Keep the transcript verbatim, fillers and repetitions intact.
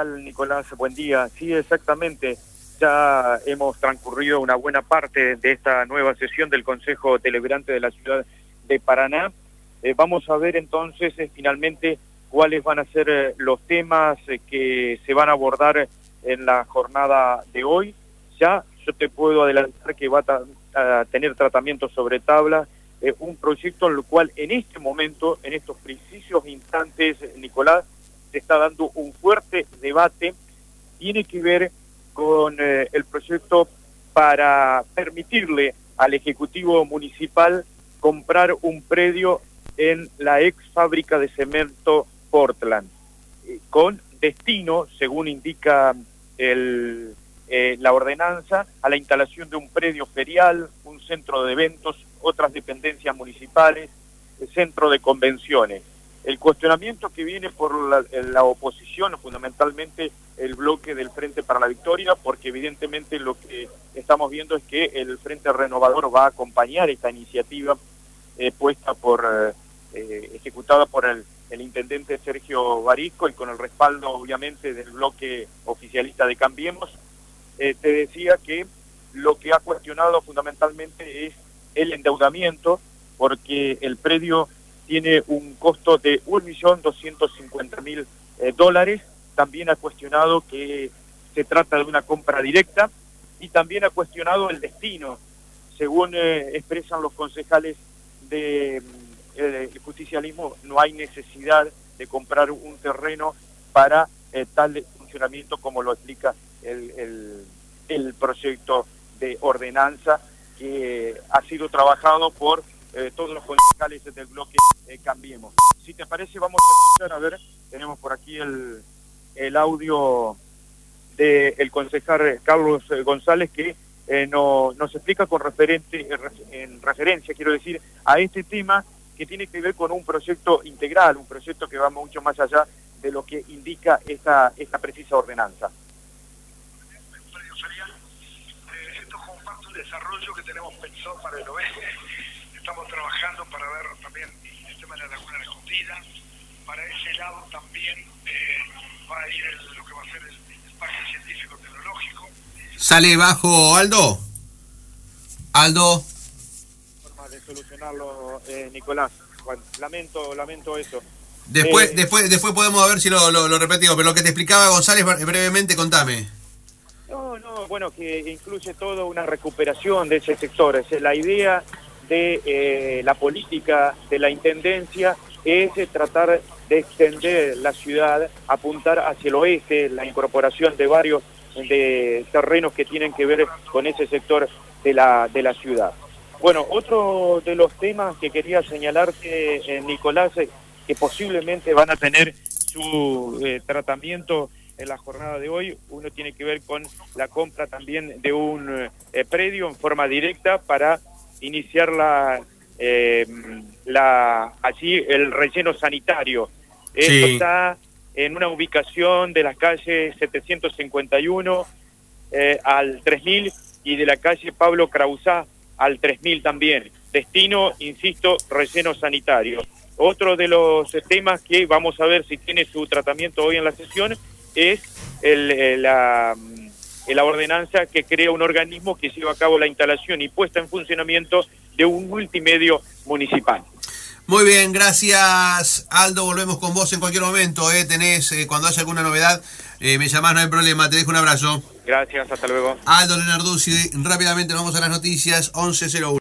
tal, Nicolás? Buen día. Sí, exactamente. Ya hemos transcurrido una buena parte de esta nueva sesión del Consejo Deliberante de la Ciudad de Paraná. Eh, vamos a ver entonces eh, finalmente cuáles van a ser eh, los temas eh, que se van a abordar en la jornada de hoy. Ya yo te puedo adelantar que va a, a tener tratamiento sobre tabla, eh, un proyecto en el cual en este momento, en estos precisos instantes, Nicolás, se está dando un fuerte debate. Tiene que ver con eh, el proyecto para permitirle al Ejecutivo Municipal comprar un predio en la ex fábrica de cemento Portland, eh, con destino, según indica el, eh, la ordenanza, a la instalación de un predio ferial, un centro de eventos, otras dependencias municipales, el centro de convenciones. El cuestionamiento que viene por la, la oposición, fundamentalmente el bloque del Frente para la Victoria, porque evidentemente lo que estamos viendo es que el Frente Renovador va a acompañar esta iniciativa eh, puesta por, eh, ejecutada por el, el intendente Sergio Barisco y con el respaldo obviamente del bloque oficialista de Cambiemos. Eh, te decía que lo que ha cuestionado fundamentalmente es el endeudamiento, porque el predio tiene un costo de un millón doscientos cincuenta mil dólares. También ha cuestionado que se trata de una compra directa y también ha cuestionado el destino. Según eh, expresan los concejales del de, eh, justicialismo, no hay necesidad de comprar un terreno para eh, tal funcionamiento como lo explica el, el, el proyecto de ordenanza que ha sido trabajado por Eh, todos los concejales del bloque eh, Cambiemos. Si te parece, vamos a escuchar, a ver, tenemos por aquí el, el audio del concejal Carlos González que eh, no, nos explica con referente, en referencia, quiero decir, a este tema que tiene que ver con un proyecto integral, un proyecto que va mucho más allá de lo que indica esta, esta precisa ordenanza. Esto comparte un desarrollo que tenemos pensado para el oeste. Estamos trabajando para ver también el tema de la Laguna de la Escondida. Para ese lado también eh, va a ir el, lo que va a ser el, el Parque Científico Tecnológico. ¿Sale bajo, Aldo? Aldo. Forma de solucionarlo, eh, Nicolás. Bueno, lamento, lamento eso. Después, eh, después, después podemos ver si lo, lo, lo repetimos, pero lo que te explicaba González brevemente, contame. No, no, bueno, que incluye toda una recuperación de ese sector. Es la idea de eh, la política de la Intendencia es eh, tratar de extender la ciudad, apuntar hacia el oeste, la incorporación de varios de terrenos que tienen que ver con ese sector de la, de la ciudad. Bueno, otro de los temas que quería señalarte, eh, Nicolás, eh, que posiblemente van a tener su eh, tratamiento en la jornada de hoy, uno tiene que ver con la compra también de un eh, predio en forma directa para iniciar la, eh, la allí el relleno sanitario. Esto sí. Está en una ubicación de la calle setecientos cincuenta y uno eh, al tres mil y de la calle Pablo Krausá al tres mil también. Destino, insisto, relleno sanitario. Otro de los temas que vamos a ver si tiene su tratamiento hoy en la sesión es el, la... la ordenanza que crea un organismo que lleva a cabo la instalación y puesta en funcionamiento de un multimedio municipal. Muy bien, gracias, Aldo. Volvemos con vos en cualquier momento. ¿eh? Tenés, eh, cuando haya alguna novedad, eh, me llamás, no hay problema. Te dejo un abrazo. Gracias, hasta luego. Aldo Lenarduzzi, rápidamente vamos a las noticias, once cero uno.